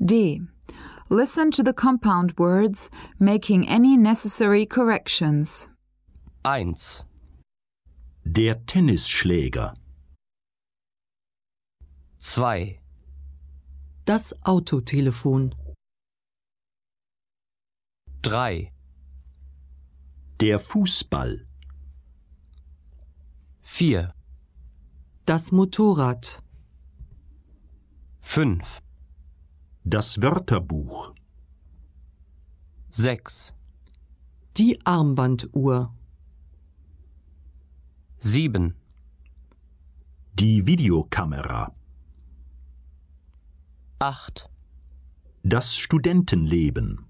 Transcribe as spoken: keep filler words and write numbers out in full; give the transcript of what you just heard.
D. Listen to the compound words, making any necessary corrections. eins. Der Tennisschläger. zwei. Das Autotelefon. drei. Der Fußball. vier. Das Motorrad. fünf. Das Wörterbuch. sechs. Die Armbanduhr. sieben. Die Videokamera. acht. Das Studentenleben.